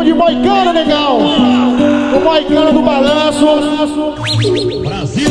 Vamos de moicano, negão. O moicano do balanço. Brasil.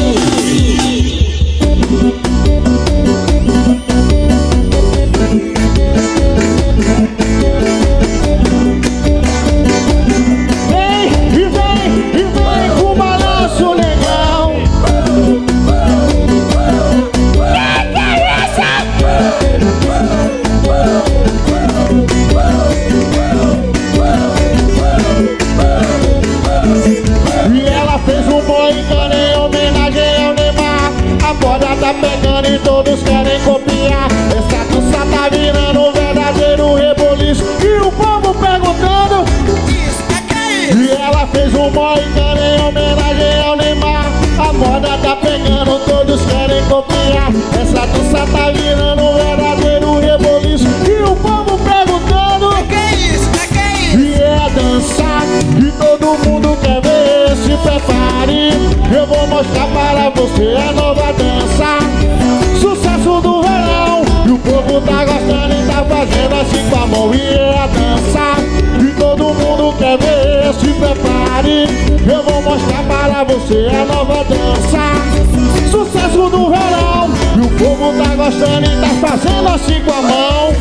Tá pegando e todos querem copiar. Essa dança tá virando um verdadeiro reboliço. E o povo perguntando: e ela fez um moicano em homenagem ao Neymar. A moda tá pegando, todos querem copiar. Essa dança tá virando um verdadeiro reboliço. E o povo perguntando: que é isso? Que é isso? e é dançar e todo mundo quer ver. Se prepare, eu vou mostrar para você a nova dança. Sucesso do verão, e o povo tá gostando e tá fazendo assim com a mão. E é a dança e todo mundo quer ver. Se prepare, eu vou mostrar para você a nova dança. Sucesso do verão, e o povo tá gostando e tá fazendo assim com a mão.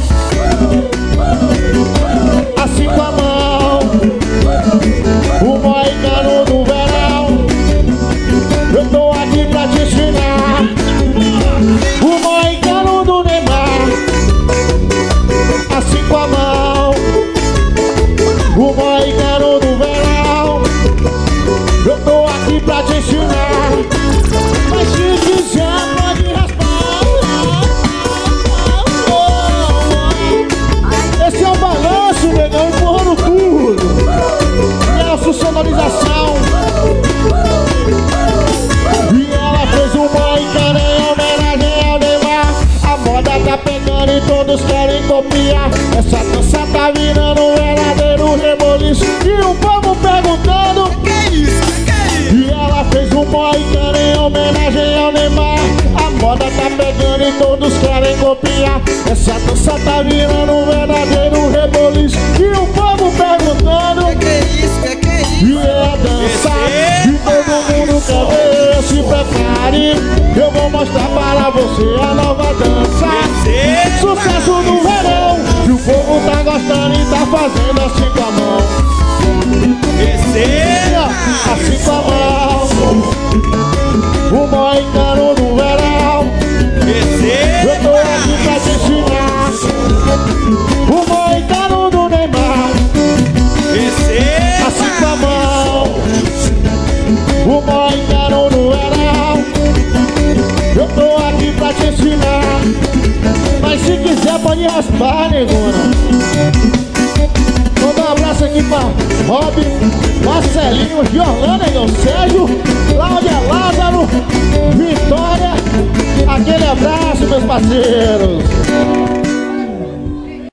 Assim com a mão. O moicano do verão, eu tô aqui pra te ensinar. O moicano do Neymar, assim com a mão. O moicano do verão, eu tô aqui pra te ensinar. Mas se quiser pode raspar. Esse é o balanço, negão, empurrando tudo. E a funcionalização. E ela fez um moicano em homenagem ao Neymar. A moda tá pegando e todos querem copiar. Essa dança tá virando um verdadeiro reboliço. E o povo perguntando: Que é isso? Que é isso? e ela fez um moicano em homenagem ao Neymar. A moda tá pegando e todos querem copiar. Essa dança tá virando um verdadeiro reboliço. E o povo perguntando: Que é isso? Que é isso? e é dança e todo mundo quer ver. Se prepare, eu vou mostrar para você a nova dança. Sucesso do verão, e o povo tá gostando e tá fazendo assim com a mão. Assim com a mão. O moicano do verão, eu tô aqui pra te ensinar. O moicano do Neymar, assim com a mão. O moicano do verão, eu tô aqui pra te ensinar. Mas se quiser pode raspar, negona. Vou dar um abraço aqui pra Robin, Marcelinho, Jorlana, negão, Sérgio, Cláudia, Lázaro, Vitória. Aquele abraço, meus parceiros.